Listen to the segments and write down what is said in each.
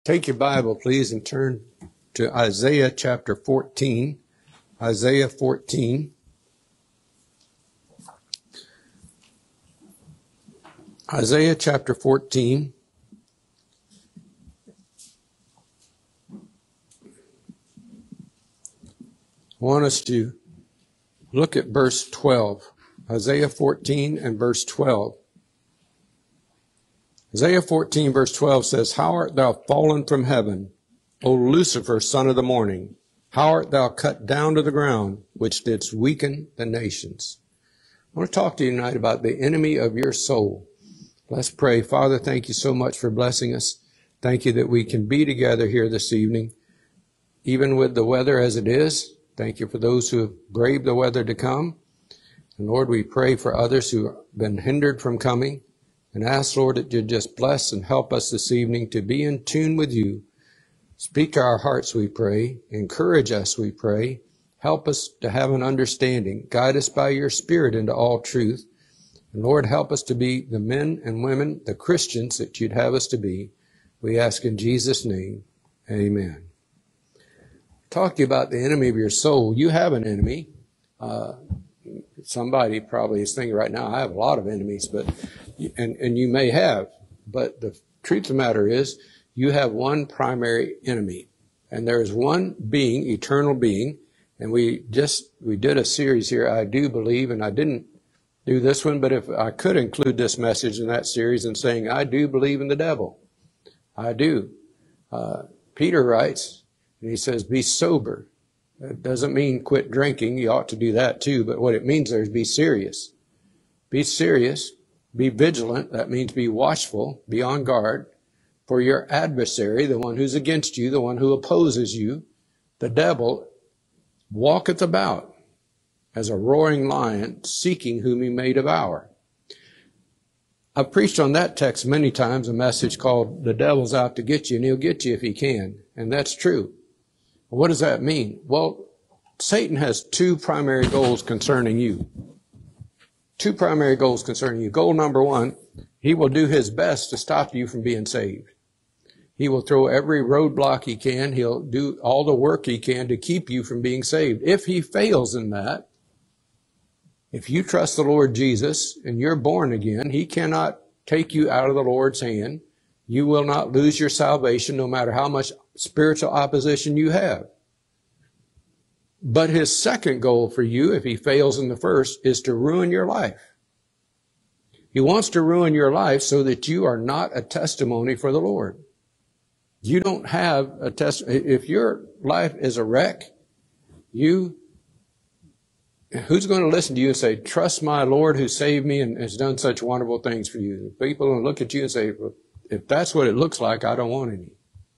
Take your Bible, please, and turn to Isaiah chapter 14. Isaiah 14. Isaiah chapter 14. I want us to look at verse 12. Isaiah 14 and verse 12. Isaiah 14 verse 12 says, How art thou fallen from heaven, O Lucifer, son of the morning? How art thou cut down to the ground, which didst weaken the nations? I want to talk to you tonight about the enemy of your soul. Let's pray. Father, thank you so much for blessing us. Thank you that we can be together here this evening, even with the weather as it is. Thank you for those who have braved the weather to come. And Lord, we pray for others who have been hindered from coming. And ask, Lord, that you just bless and help us this evening to be in tune with you. Speak to our hearts, we pray. Encourage us, we pray. Help us to have an understanding. Guide us by your Spirit into all truth. And Lord, help us to be the men and women, the Christians that you'd have us to be. We ask in Jesus' name, amen. Talk to you about the enemy of your soul. You have an enemy. Somebody probably is thinking right now, I have a lot of enemies, and you may have, but the truth of the matter is you have one primary enemy, and there is one being, eternal being, and we did a series here, I do believe, and I didn't do this one, but if I could include this message in that series and saying, I do believe in the devil. I do. Peter writes, and he says, be sober. That doesn't mean quit drinking. You ought to do that too. But what it means there is be serious. Be serious. Be vigilant. That means be watchful. Be on guard. For your adversary, the one who's against you, the one who opposes you, the devil, walketh about as a roaring lion, seeking whom he may devour. I've preached on that text many times, a message called The Devil's Out to Get You, and he'll get you if he can. And that's true. What does that mean? Well, Satan has two primary goals concerning you. Two primary goals concerning you. Goal number one, he will do his best to stop you from being saved. He will throw every roadblock he can. He'll do all the work he can to keep you from being saved. If he fails in that, if you trust the Lord Jesus and you're born again, he cannot take you out of the Lord's hand. You will not lose your salvation no matter how much spiritual opposition you have. But his second goal for you, if he fails in the first, is to ruin your life. He wants to ruin your life so that you are not a testimony for the Lord. You don't have a if your life is a wreck, who's going to listen to you and say, trust my Lord who saved me and has done such wonderful things for you? People will look at you and say, well, if that's what it looks like, I don't want any.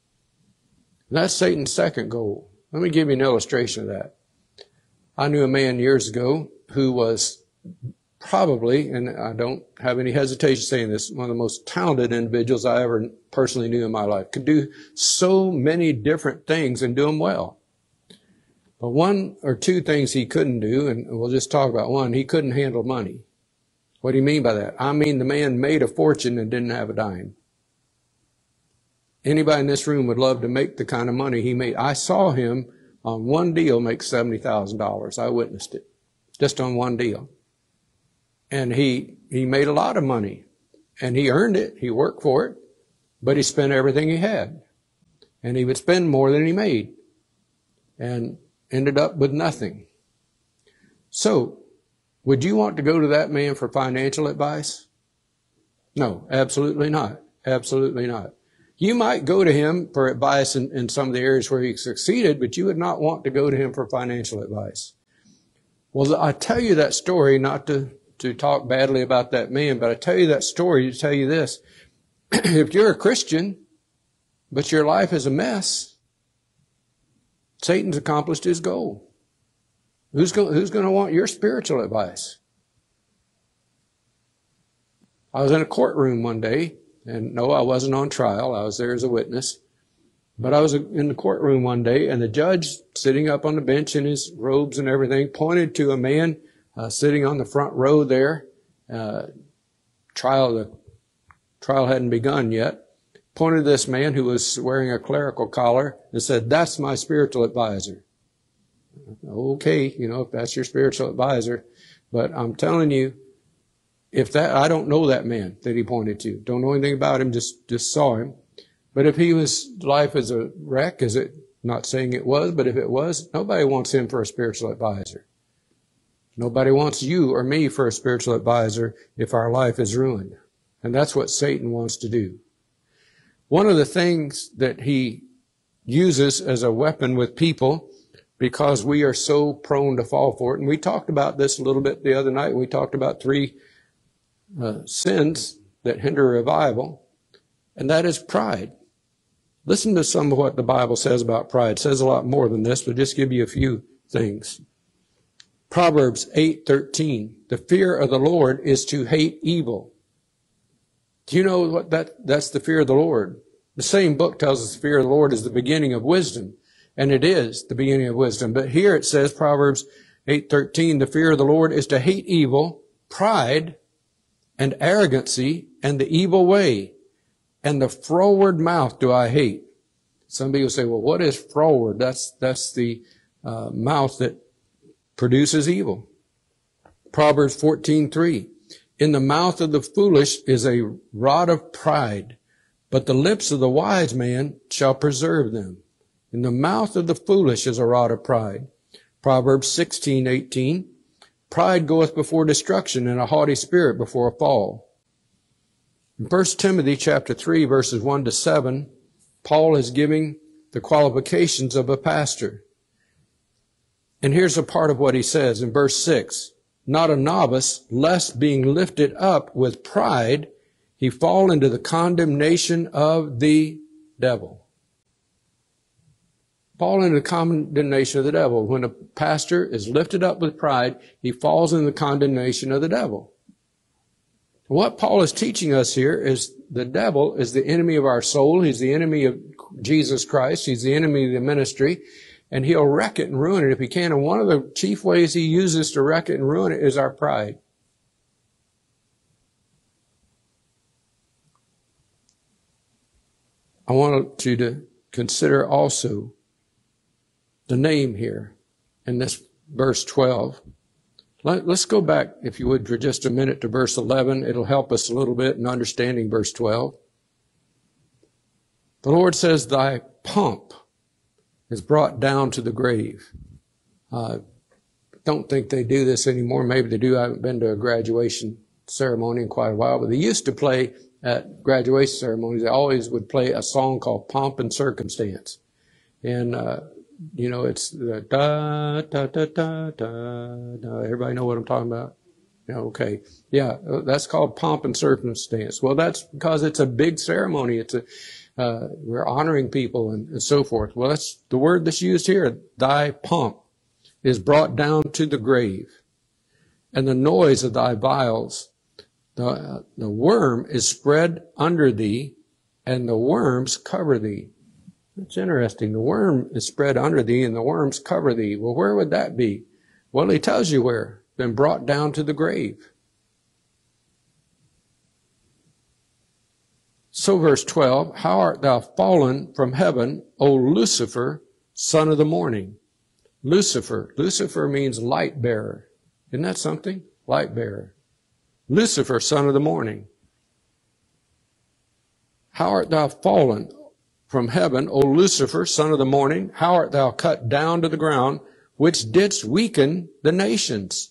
That's Satan's second goal. Let me give you an illustration of that. I knew a man years ago who was probably, and I don't have any hesitation saying this, one of the most talented individuals I ever personally knew in my life. Could do so many different things and do them well. But one or two things he couldn't do, and we'll just talk about one, he couldn't handle money. What do you mean by that? I mean the man made a fortune and didn't have a dime. Anybody in this room would love to make the kind of money he made. I saw him on one deal make $70,000. I witnessed it. Just on one deal. And he made a lot of money. And he earned it. He worked for it. But he spent everything he had. And he would spend more than he made. And ended up with nothing. So, would you want to go to that man for financial advice? No, absolutely not. Absolutely not. You might go to him for advice in some of the areas where he succeeded, but you would not want to go to him for financial advice. Well, I tell you that story not to talk badly about that man, but I tell you that story to tell you this. If you're a Christian, but your life is a mess, Satan's accomplished his goal. Who's going to want your spiritual advice? I was in a courtroom one day. And no, I wasn't on trial. I was there as a witness. But I was in the courtroom one day, and the judge, sitting up on the bench in his robes and everything, pointed to a man sitting on the front row there. The trial hadn't begun yet. pointed to this man who was wearing a clerical collar and said, "That's my spiritual advisor." Okay, if that's your spiritual advisor. But I'm telling you, I don't know that man that he pointed to. Don't know anything about him, just saw him. But if life is a wreck, not saying it was, but if it was, nobody wants him for a spiritual advisor. Nobody wants you or me for a spiritual advisor if our life is ruined. And that's what Satan wants to do. One of the things that he uses as a weapon with people, because we are so prone to fall for it, and we talked about this a little bit the other night. We talked about 3 sins that hinder revival, and that is pride. Listen to some of what the Bible says about pride. It says a lot more than this, but just give you a few things. Proverbs 8:13. The fear of the Lord is to hate evil. Do you know what that's the fear of the Lord? The same book tells us the fear of the Lord is the beginning of wisdom, and it is the beginning of wisdom. But here it says, Proverbs 8:13, the fear of the Lord is to hate evil, pride, and arrogancy, and the evil way. And the froward mouth do I hate. Some people say, well, what is froward? That's the mouth that produces evil. Proverbs 14:3. In the mouth of the foolish is a rod of pride, but the lips of the wise man shall preserve them. In the mouth of the foolish is a rod of pride. Proverbs 16:18. Pride goeth before destruction, and a haughty spirit before a fall. In 1 Timothy chapter 3, verses 1 to 7, Paul is giving the qualifications of a pastor. And here's a part of what he says in verse 6. Not a novice, lest being lifted up with pride, he fall into the condemnation of the devil. Fall into the condemnation of the devil. When a pastor is lifted up with pride, he falls into the condemnation of the devil. What Paul is teaching us here is the devil is the enemy of our soul. He's the enemy of Jesus Christ. He's the enemy of the ministry. And he'll wreck it and ruin it if he can. And one of the chief ways he uses to wreck it and ruin it is our pride. I want you to consider also the name here in this verse 12. Let's go back, if you would, for just a minute to verse 11. It'll help us a little bit in understanding verse 12. The Lord says, thy pomp is brought down to the grave. Don't think they do this anymore. Maybe they do. I haven't been to a graduation ceremony in quite a while, but they used to play at graduation ceremonies. They always would play a song called Pomp and Circumstance. And, it's the da, da, da, da, da, da. Everybody know what I'm talking about? Yeah, okay. Yeah, that's called Pomp and Circumstance. Well, that's because it's a big ceremony. We're honoring people and so forth. Well, that's the word that's used here. Thy pomp is brought down to the grave, and the noise of thy vials, the worm is spread under thee, and the worms cover thee. It's interesting. The worm is spread under thee, and the worms cover thee. Well, where would that be? Well, he tells you where. Been brought down to the grave. So verse 12, how art thou fallen from heaven, O Lucifer, son of the morning? Lucifer means light bearer. Isn't that something? Light bearer. Lucifer, son of the morning. How art thou fallen from heaven, O Lucifer, son of the morning? How art thou cut down to the ground, which didst weaken the nations?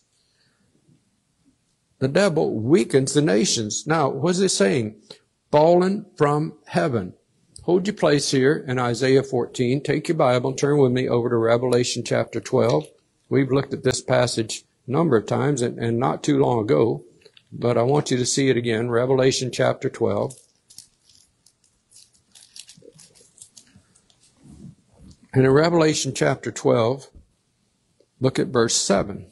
The devil weakens the nations. Now, what is it saying? Fallen from heaven. Hold your place here in Isaiah 14. Take your Bible and turn with me over to Revelation chapter 12. We've looked at this passage a number of times and not too long ago, but I want you to see it again. Revelation chapter 12. And in Revelation chapter 12, look at verse 7.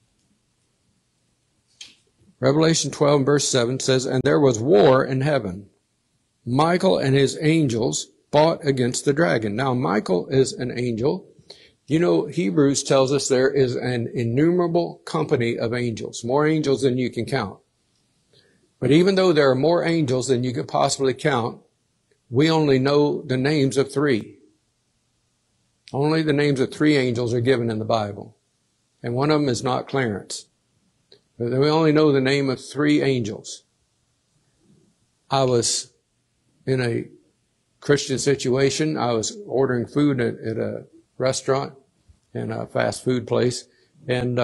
Revelation 12 and verse 7 says, and there was war in heaven. Michael and his angels fought against the dragon. Now, Michael is an angel. You know, Hebrews tells us there is an innumerable company of angels, more angels than you can count. But even though there are more angels than you could possibly count, we only know the names of 3. Only the names of 3 angels are given in the Bible. And one of them is not Clarence. But we only know the name of 3 angels. I was in a Christian situation. I was ordering food at a restaurant and a fast food place. And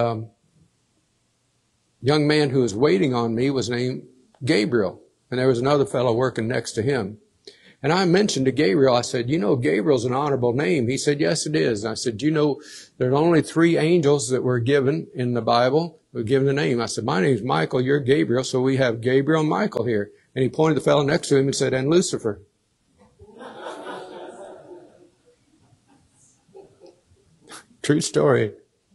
young man who was waiting on me was named Gabriel. And there was another fellow working next to him. And I mentioned to Gabriel, I said, you know, Gabriel's an honorable name. He said, yes, it is. And I said, you know, there are only 3 angels that were given in the Bible, were given the name. I said, my name's Michael, you're Gabriel, so we have Gabriel and Michael here. And he pointed the fellow next to him and said, and Lucifer. True story.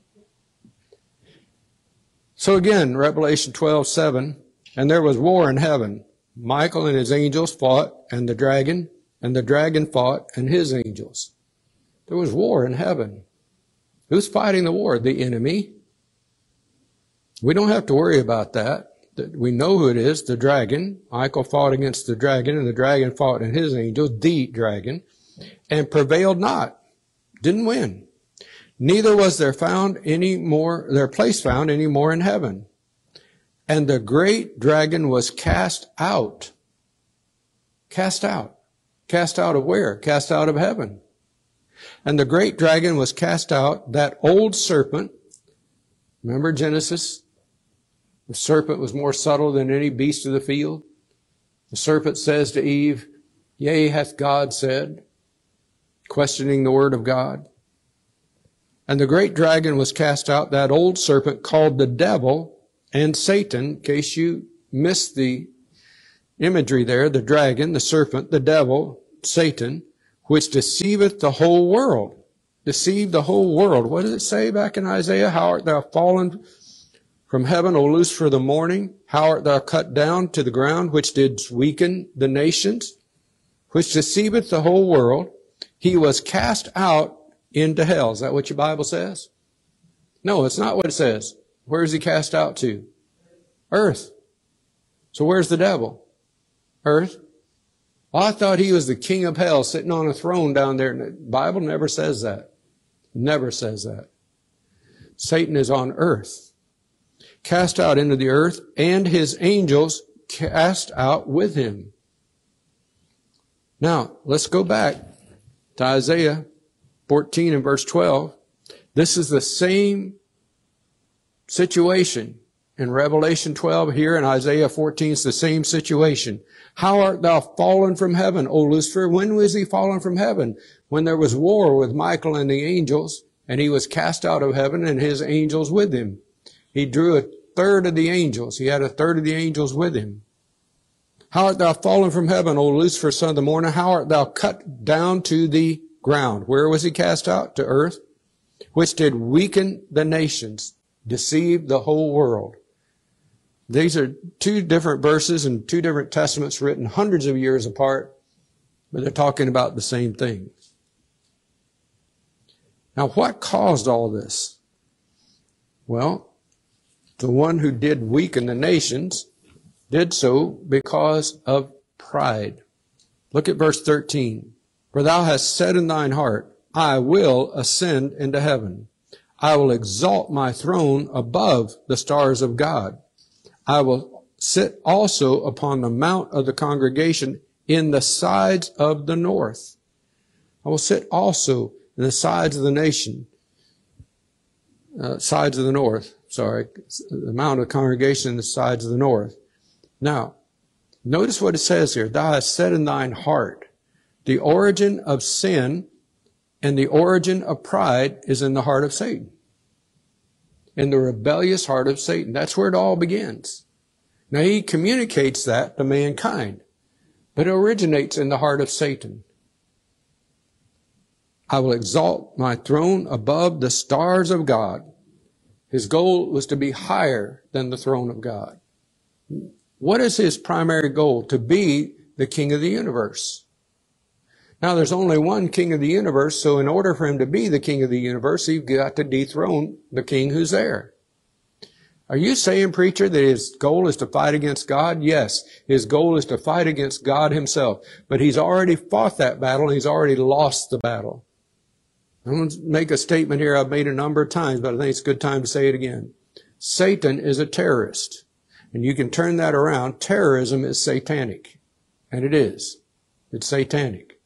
So again, Revelation 12:7, and there was war in heaven. Michael and his angels fought, and the dragon fought, and his angels. There was war in heaven. Who's fighting the war? The enemy. We don't have to worry about that. We know who it is, the dragon. Michael fought against the dragon, and the dragon fought and his angels, the dragon, and prevailed not. Didn't win. Neither was their place found any more in heaven. And the great dragon was cast out. Cast out. Cast out of where? Cast out of heaven. And the great dragon was cast out, that old serpent. Remember Genesis? The serpent was more subtle than any beast of the field. The serpent says to Eve, yea, hath God said, questioning the word of God. And the great dragon was cast out, that old serpent called the devil and Satan. In case you missed the imagery there, the dragon, the serpent, the devil, Satan, which deceiveth the whole world. Deceived the whole world. What does it say back in Isaiah? How art thou fallen from heaven, O Lucifer, the morning? How art thou cut down to the ground, which didst weaken the nations? Which deceiveth the whole world. He was cast out into hell. Is that what your Bible says? No, it's not what it says. Where is he cast out to? Earth. So where's the devil? Earth. Well, I thought he was the king of hell sitting on a throne down there. The Bible never says that. Never says that. Satan is on earth. Cast out into the earth, and his angels cast out with him. Now, let's go back to Isaiah 14 and verse 12. This is the same situation in Revelation 12 here, in Isaiah 14 is the same situation. How art thou fallen from heaven, O Lucifer? When was he fallen from heaven? When there was war with Michael and the angels, and he was cast out of heaven and his angels with him. He drew a third of the angels. He had a third of the angels with him. How art thou fallen from heaven, O Lucifer, son of the morning? How art thou cut down to the ground? Where was he cast out? To earth, which did weaken the nations, deceived the whole world. These are 2 different verses in 2 different testaments written hundreds of years apart, but they're talking about the same thing. Now, what caused all this? Well, the one who did weaken the nations did so because of pride. Look at verse 13. For thou hast said in thine heart, I will ascend into heaven. I will exalt my throne above the stars of God. I will sit also upon the mount of the congregation in the sides of the north. I will sit also in the sides of the nation, sides of the north, the mount of the congregation in the sides of the north. Now, notice what it says here. Thou hast said in thine heart. The origin of sin and the origin of pride is in the heart of Satan. In the rebellious heart of Satan. That's where it all begins. Now, he communicates that to mankind, but it originates in the heart of Satan. I will exalt my throne above the stars of God. His goal was to be higher than the throne of God. What is his primary goal? To be the king of the universe. Now, there's only one king of the universe, so in order for him to be the king of the universe, you've got to dethrone the king who's there. Are you saying, preacher, that his goal is to fight against God? Yes, his goal is to fight against God himself. But he's already fought that battle, and he's already lost the battle. I'm going to make a statement here I've made a number of times, but I think it's a good time to say it again. Satan is a terrorist. And you can turn that around. Terrorism is satanic. And it is. It's satanic.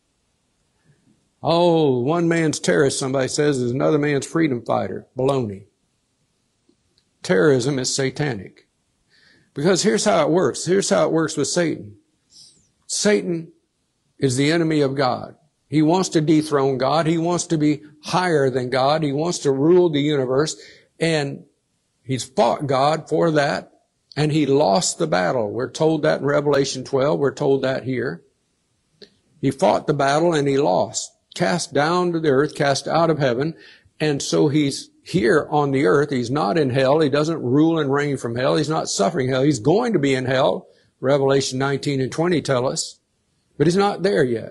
Oh, one man's terrorist, somebody says, is another man's freedom fighter. Baloney. Terrorism is satanic. Because here's how it works. Here's how it works with Satan. Satan is the enemy of God. He wants to dethrone God. He wants to be higher than God. He wants to rule the universe. And he's fought God for that. And he lost the battle. We're told that in Revelation 12. We're told that here. He fought the battle and he lost. Cast down to the earth, cast out of heaven. And so he's here on the earth. He's not in hell. He doesn't rule and reign from hell. He's not suffering hell. He's going to be in hell. Revelation 19 and 20 tell us. But he's not there yet.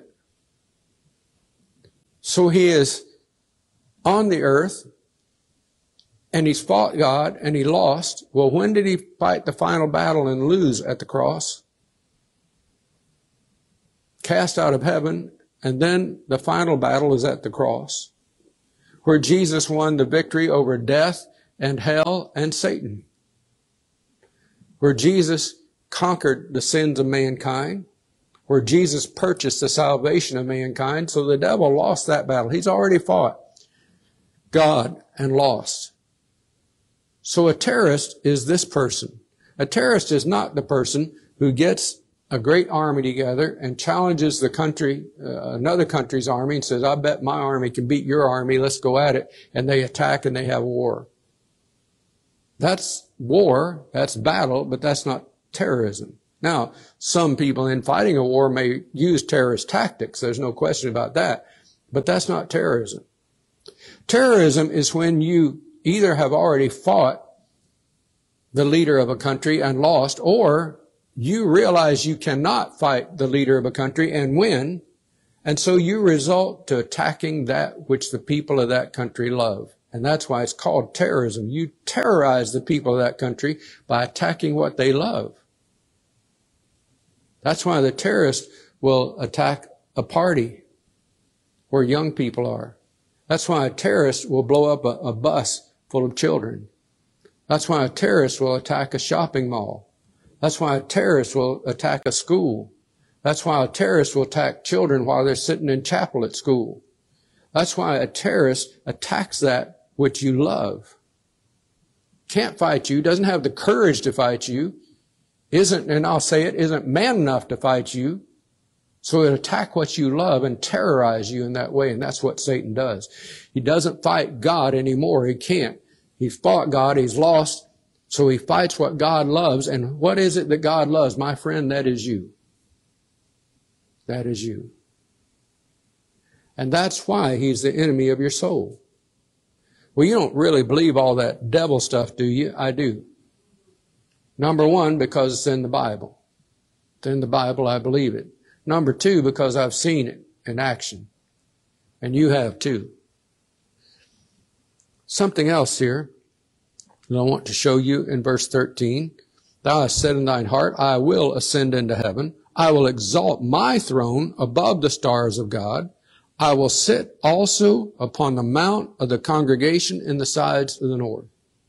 So he is on the earth, and he's fought God, and he lost. Well, when did he fight the final battle and lose at the cross? Cast out of heaven, and then the final battle is at the cross, where Jesus won the victory over death and hell and Satan, where Jesus conquered the sins of mankind, where Jesus purchased the salvation of mankind. So the devil lost that battle. He's already fought God and lost. So a terrorist is this person. A terrorist is not the person who gets a great army together and challenges the country, another country's army, and says, I bet my army can beat your army, let's go at it. And they attack and they have war. That's war, that's battle, but that's not terrorism. Now, some people in fighting a war may use terrorist tactics. There's no question about that. But that's not terrorism. Terrorism is when you either have already fought the leader of a country and lost, or you realize you cannot fight the leader of a country and win, and so you resort to attacking that which the people of that country love. And that's why it's called terrorism. You terrorize the people of that country by attacking what they love. That's why the terrorist will attack a party where young people are. That's why a terrorist will blow up a bus full of children. That's why a terrorist will attack a shopping mall. That's why a terrorist will attack a school. That's why a terrorist will attack children while they're sitting in chapel at school. That's why a terrorist attacks that which you love. Can't fight you, doesn't have the courage to fight you, isn't, and I'll say it, isn't man enough to fight you. So it attack what you love and terrorize you in that way, and that's what Satan does. He doesn't fight God anymore. He can't. He's fought God, he's lost, so he fights what God loves. And what is it that God loves? My friend, that is you. That is you. And that's why he's the enemy of your soul. Well, you don't really believe all that devil stuff, do you? I do. Number one, because it's in the Bible. It's in the Bible, I believe it. Number two, because I've seen it in action. And you have too. Something else here that I want to show you in verse 13. Thou hast said in thine heart, I will ascend into heaven. I will exalt my throne above the stars of God. I will sit also upon the mount of the congregation in the sides of the north.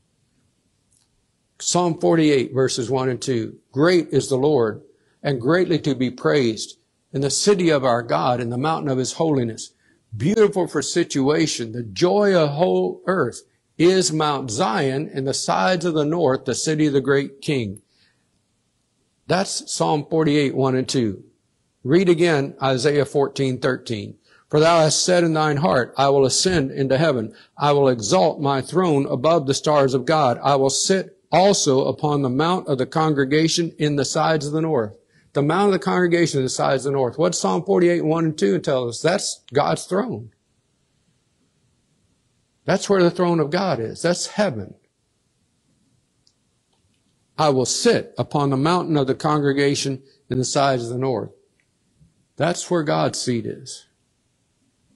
Psalm 48, verses 1 and 2. Great is the Lord, and greatly to be praised, in the city of our God, in the mountain of his holiness. Beautiful for situation, the joy of whole earth is Mount Zion in the sides of the north, the city of the great King. That's Psalm 48, 1 and 2. Read again Isaiah 14:13. For thou hast said in thine heart, I will ascend into heaven. I will exalt my throne above the stars of God. I will sit also upon the mount of the congregation in the sides of the north. The mount of the congregation in the sides of the north. What's Psalm 48, 1 and 2 tell us? That's God's throne. That's where the throne of God is. That's heaven. I will sit upon the mountain of the congregation in the sides of the north. That's where God's seat is.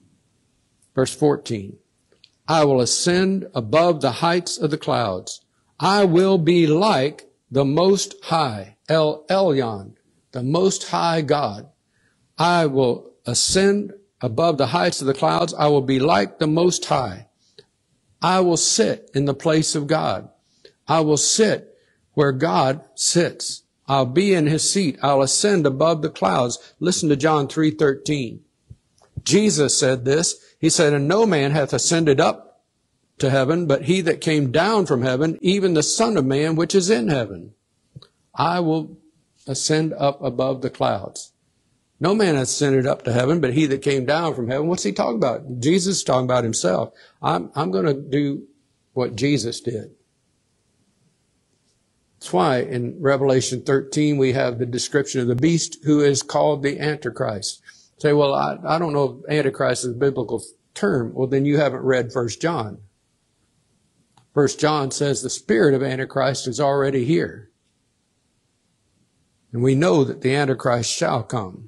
Verse 14. I will ascend above the heights of the clouds. I will be like the Most High, El Elyon, the Most High God. I will ascend above the heights of the clouds. I will be like the Most High. I will sit in the place of God. I will sit where God sits. I'll be in his seat. I'll ascend above the clouds. Listen to John 3:13. Jesus said this. He said, and no man hath ascended up to heaven, but he that came down from heaven, even the Son of Man, which is in heaven. I will ascend up above the clouds. No man hath ascended up to heaven, but he that came down from heaven. What's he talking about? Jesus is talking about himself. I'm going to do what Jesus did. That's why in Revelation 13 we have the description of the beast who is called the Antichrist. Say, well, I don't know if Antichrist is a biblical term. Well, then you haven't read 1 John. 1 John says the spirit of Antichrist is already here. And we know that the Antichrist shall come.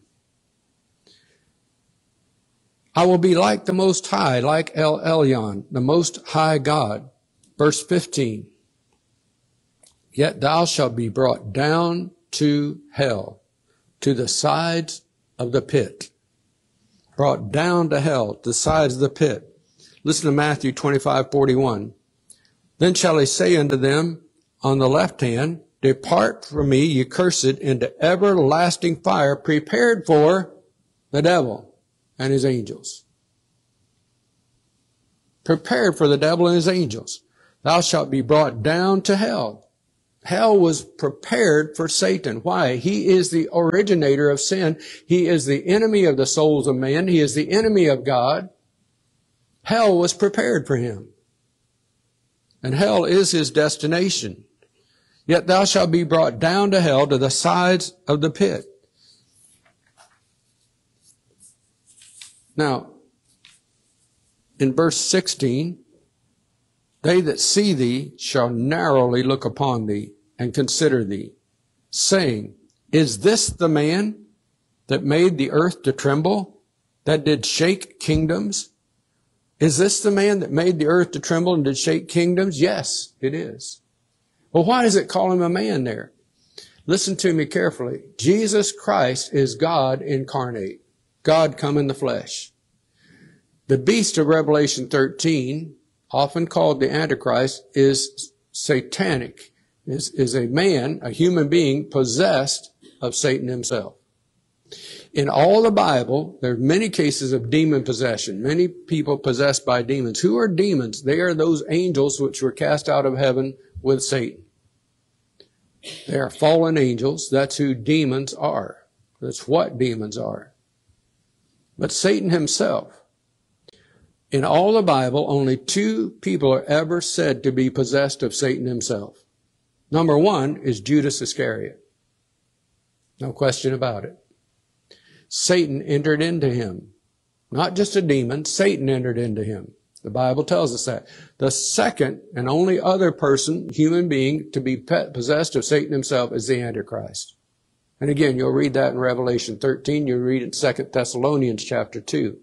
I will be like the Most High, like El Elyon, the Most High God. Verse 15. Yet thou shalt be brought down to hell, to the sides of the pit. Brought down to hell, to the sides of the pit. Listen to Matthew 25:41. Then shall he say unto them on the left hand, Depart from me, ye cursed, into everlasting fire, prepared for the devil and his angels. Prepared for the devil and his angels. Thou shalt be brought down to hell. Hell was prepared for Satan. Why? He is the originator of sin. He is the enemy of the souls of men. He is the enemy of God. Hell was prepared for him. And hell is his destination. Yet thou shalt be brought down to hell, to the sides of the pit. Now, in verse 16, they that see thee shall narrowly look upon thee and consider thee, saying, Is this the man that made the earth to tremble, that did shake kingdoms? Is this the man that made the earth to tremble and did shake kingdoms? Yes, it is. Well, why does it call him a man there? Listen to me carefully. Jesus Christ is God incarnate. God come in the flesh. The beast of Revelation 13, often called the Antichrist, is satanic, is a man, a human being, possessed of Satan himself. In all the Bible, there are many cases of demon possession, many people possessed by demons. Who are demons? They are those angels which were cast out of heaven with Satan. They are fallen angels. That's who demons are. That's what demons are. But Satan himself, in all the Bible, only two people are ever said to be possessed of Satan himself. Number one is Judas Iscariot. No question about it. Satan entered into him. Not just a demon, Satan entered into him. The Bible tells us that. The second and only other person, human being, to be possessed of Satan himself is the Antichrist. And again, you'll read that in Revelation 13. You'll read it in 2 Thessalonians chapter 2.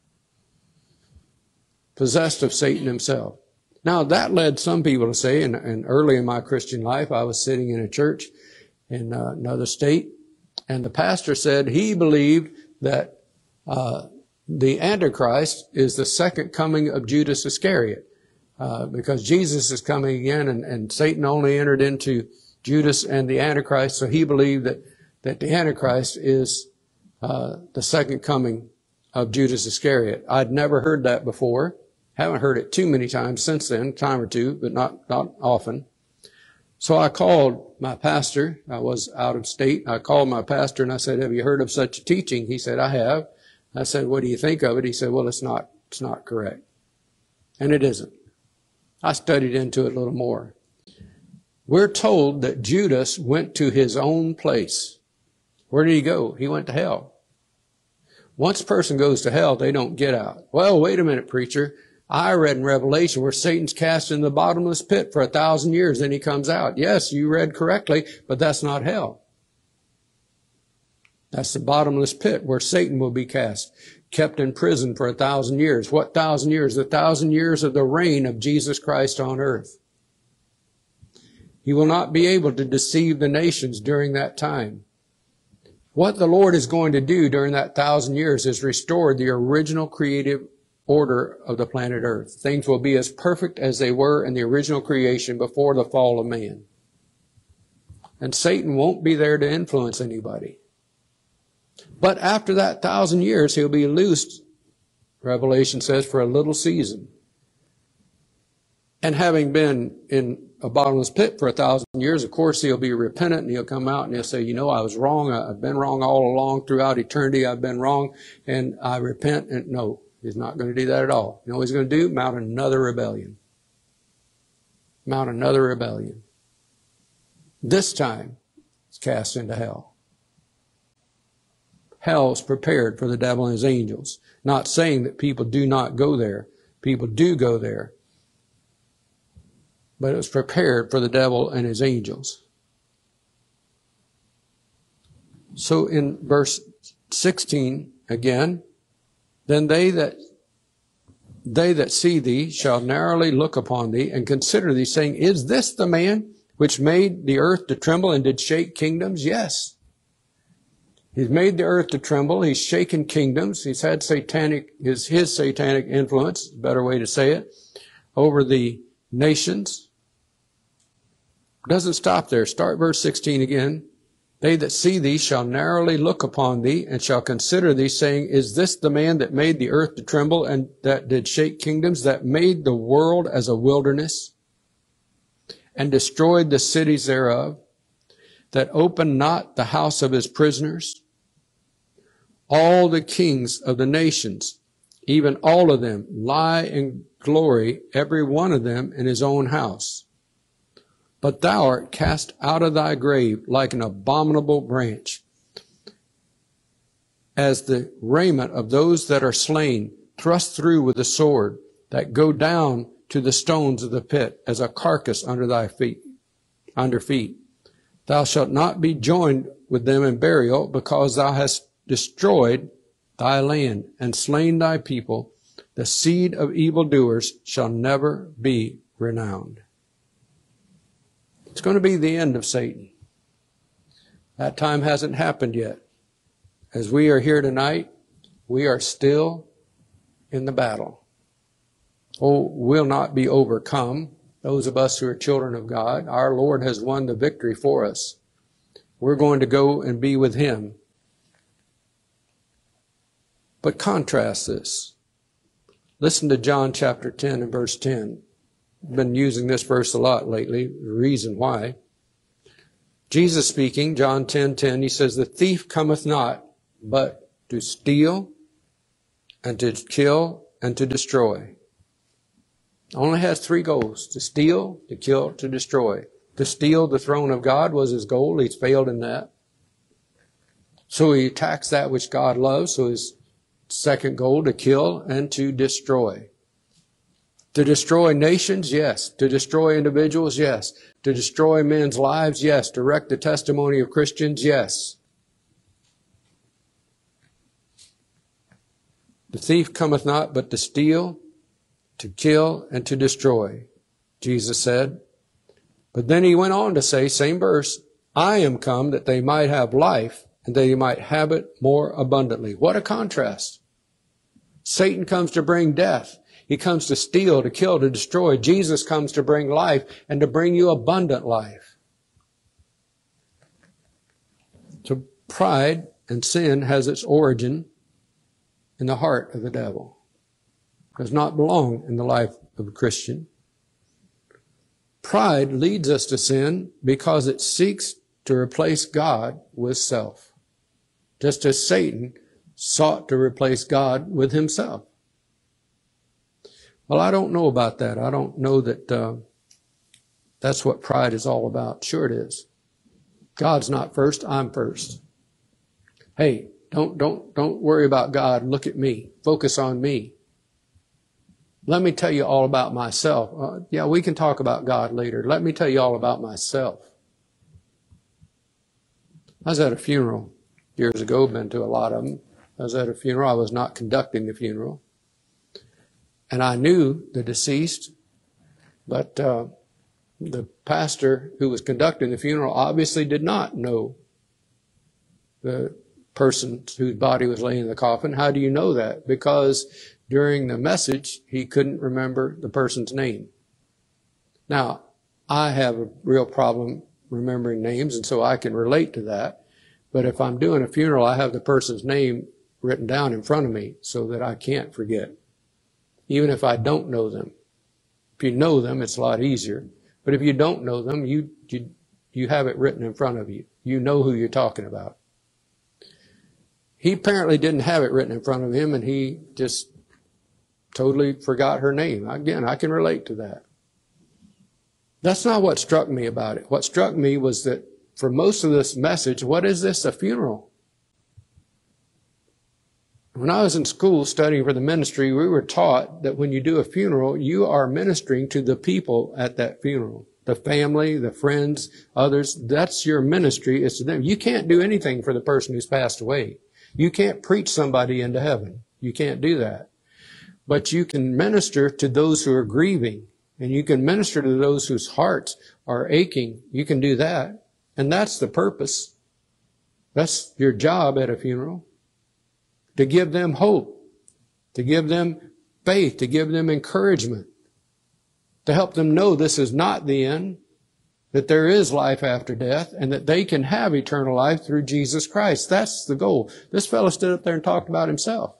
Possessed of Satan himself. Now, that led some people to say, and early in my Christian life, I was sitting in a church in another state, and the pastor said he believed that the Antichrist is the second coming of Judas Iscariot, because Jesus is coming again, and Satan only entered into Judas and the Antichrist, so he believed that the Antichrist is the second coming of Judas Iscariot. I'd never heard that before. Haven't heard it too many times since then, a time or two, but not often. So I called my pastor. I was out of state. I called my pastor and I said, have you heard of such a teaching? He said, I have. I said, what do you think of it? He said, well, it's not correct. And it isn't. I studied into it a little more. We're told that Judas went to his own place. Where did he go? He went to hell. Once a person goes to hell, they don't get out. Well, wait a minute, preacher. I read in Revelation where Satan's cast in the bottomless pit for 1,000 years, then he comes out. Yes, you read correctly, but that's not hell. That's the bottomless pit where Satan will be cast, kept in prison for 1,000 years. What 1,000 years? The 1,000 years of the reign of Jesus Christ on earth. He will not be able to deceive the nations during that time. What the Lord is going to do during that 1,000 years is restore the original creative order of the planet Earth. Things will be as perfect as they were in the original creation before the fall of man. And Satan won't be there to influence anybody. But after that 1,000 years, he'll be loosed, Revelation says, for a little season. And having been in a bottomless pit for 1,000 years, of course, he'll be repentant and he'll come out and he'll say, you know, I was wrong. I've been wrong all along. Throughout eternity, I've been wrong and I repent. And no, he's not going to do that at all. You know what he's going to do? Mount another rebellion. Mount another rebellion. This time, it's cast into hell. Hell is prepared for the devil and his angels. Not saying that people do not go there. People do go there. But it was prepared for the devil and his angels. So in verse 16 again, then they that see thee shall narrowly look upon thee and consider thee, saying, is this the man which made the earth to tremble and did shake kingdoms? Yes. He's made the earth to tremble. He's shaken kingdoms. He's had his satanic influence, better way to say it, over the nations. Doesn't stop there. Start verse 16 again. They that see thee shall narrowly look upon thee and shall consider thee, saying, is this the man that made the earth to tremble and that did shake kingdoms, that made the world as a wilderness and destroyed the cities thereof, that opened not the house of his prisoners? All the kings of the nations, even all of them, lie in glory, every one of them in his own house. But thou art cast out of thy grave like an abominable branch, as the raiment of those that are slain, thrust through with the sword, that go down to the stones of the pit, as a carcass under feet. Thou shalt not be joined with them in burial, because thou hast destroyed thy land and slain thy people. The seed of evildoers shall never be renowned. It's going to be the end of Satan. That time hasn't happened yet. As we are here tonight, we are still in the battle. Oh, we'll not be overcome. Those of us who are children of God, our Lord has won the victory for us. We're going to go and be with Him. But contrast this. Listen to John chapter 10 and verse 10. I've been using this verse a lot lately, the reason why. Jesus speaking, John 10:10, he says, the thief cometh not, but to steal and to kill and to destroy. Only has three goals: to steal, to kill, to destroy. To steal the throne of God was his goal. He's failed in that. So he attacks that which God loves. So his second goal, to kill and to destroy. To destroy nations, yes. To destroy individuals, yes. To destroy men's lives, yes. To wreck the testimony of Christians, yes. The thief cometh not but to steal, to kill, and to destroy, Jesus said. But then he went on to say, same verse, I am come that they might have life, and that they might have it more abundantly. What a contrast. Satan comes to bring death. He comes to steal, to kill, to destroy. Jesus comes to bring life and to bring you abundant life. So pride and sin has its origin in the heart of the devil. It does not belong in the life of a Christian. Pride leads us to sin because it seeks to replace God with self. Just as Satan sought to replace God with himself. Well, I don't know about that. I don't know that that's what pride is all about. Sure it is. God's not first, I'm first. Hey, don't worry about God. Look at me. Focus on me. Let me tell you all about myself. Yeah, we can talk about God later. Let me tell you all about myself. I was at a funeral years ago, been to a lot of them. I was at a funeral. I was not conducting the funeral. And I knew the deceased, but the pastor who was conducting the funeral obviously did not know the person whose body was laying in the coffin. How do you know that? Because during the message, he couldn't remember the person's name. Now, I have a real problem remembering names, and so I can relate to that. But if I'm doing a funeral, I have the person's name written down in front of me so that I can't forget, even if I don't know them. If you know them, it's a lot easier. But if you don't know them, you have it written in front of you. You know who you're talking about. He apparently didn't have it written in front of him, and he just totally forgot her name. Again, I can relate to that. That's not what struck me about it. What struck me was that for most of this message, what is this, a funeral? When I was in school studying for the ministry, we were taught that when you do a funeral, you are ministering to the people at that funeral. The family, the friends, others, that's your ministry, is to them. You can't do anything for the person who's passed away. You can't preach somebody into heaven. You can't do that. But you can minister to those who are grieving, and you can minister to those whose hearts are aching. You can do that. And that's the purpose. That's your job at a funeral. To give them hope, to give them faith, to give them encouragement, to help them know this is not the end, that there is life after death, and that they can have eternal life through Jesus Christ. That's the goal. This fellow stood up there and talked about himself.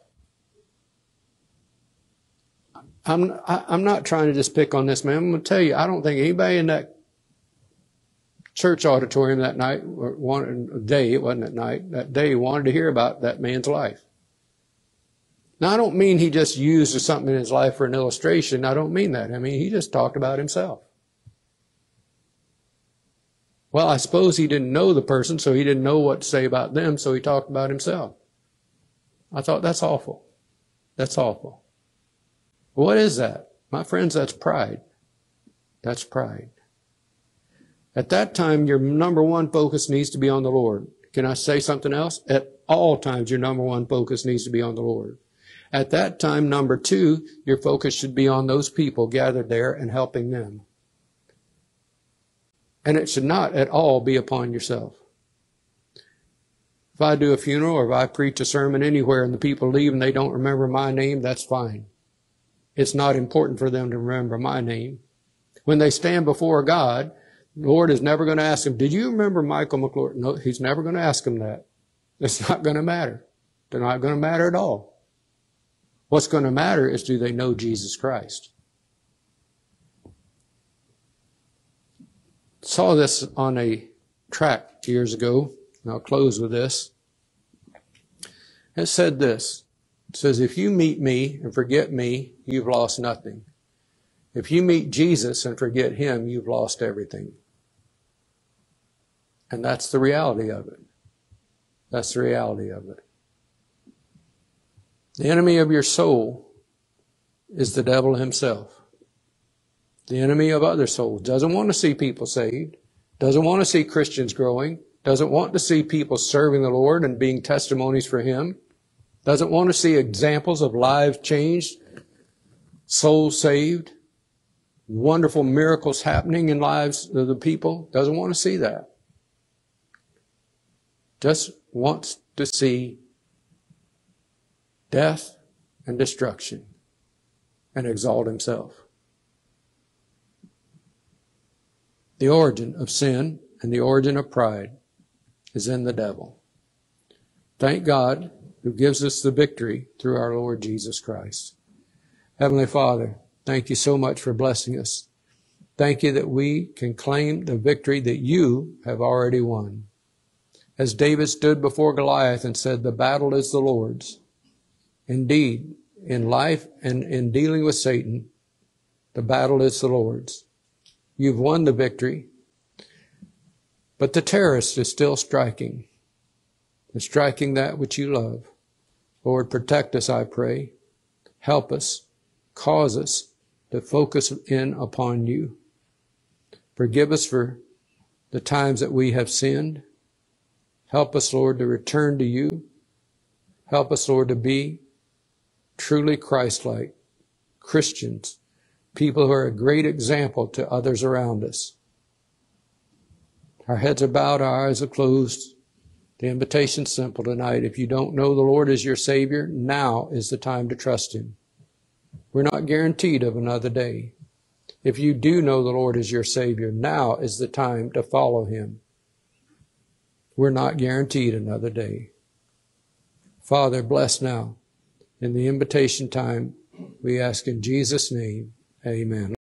I'm not trying to just pick on this man. I'm going to tell you, I don't think anybody in that church auditorium that night, or one day, it wasn't at night, that day wanted to hear about that man's life. Now, I don't mean he just used something in his life for an illustration. I don't mean that. I mean, he just talked about himself. Well, I suppose he didn't know the person, so he didn't know what to say about them, so he talked about himself. I thought, that's awful. That's awful. What is that? My friends, that's pride. That's pride. At that time, your number one focus needs to be on the Lord. Can I say something else? At all times, your number one focus needs to be on the Lord. At that time, number two, your focus should be on those people gathered there and helping them. And it should not at all be upon yourself. If I do a funeral or if I preach a sermon anywhere and the people leave and they don't remember my name, that's fine. It's not important for them to remember my name. When they stand before God, the Lord is never going to ask them, did you remember Michael McClure? No, he's never going to ask them that. It's not going to matter. They're not going to matter at all. What's going to matter is, do they know Jesus Christ? Saw this on a tract years ago, and I'll close with this. It said this. It says, if you meet me and forget me, you've lost nothing. If you meet Jesus and forget him, you've lost everything. And that's the reality of it. That's the reality of it. The enemy of your soul is the devil himself. The enemy of other souls doesn't want to see people saved, doesn't want to see Christians growing, doesn't want to see people serving the Lord and being testimonies for him, doesn't want to see examples of lives changed, souls saved, wonderful miracles happening in lives of the people, doesn't want to see that. Just wants to see death and destruction and exalt himself. The origin of sin and the origin of pride is in the devil. Thank God who gives us the victory through our Lord Jesus Christ. Heavenly Father, thank you so much for blessing us. Thank you that we can claim the victory that you have already won. As David stood before Goliath and said, the battle is the Lord's. Indeed, in life and in dealing with Satan, the battle is the Lord's. You've won the victory, but the terrorist is still striking. And striking that which you love. Lord, protect us, I pray. Help us. Cause us to focus in upon you. Forgive us for the times that we have sinned. Help us, Lord, to return to you. Help us, Lord, to be truly Christ-like Christians people who are a great example to others around us. Our heads are bowed, our eyes are closed. The invitation's simple tonight. If you don't know the Lord as your Savior, now is the time to trust Him. We're not guaranteed of another day. If you do know the Lord as your Savior, now is the time to follow Him. We're not guaranteed another day. Father, bless now. In the invitation time, we ask in Jesus' name, amen.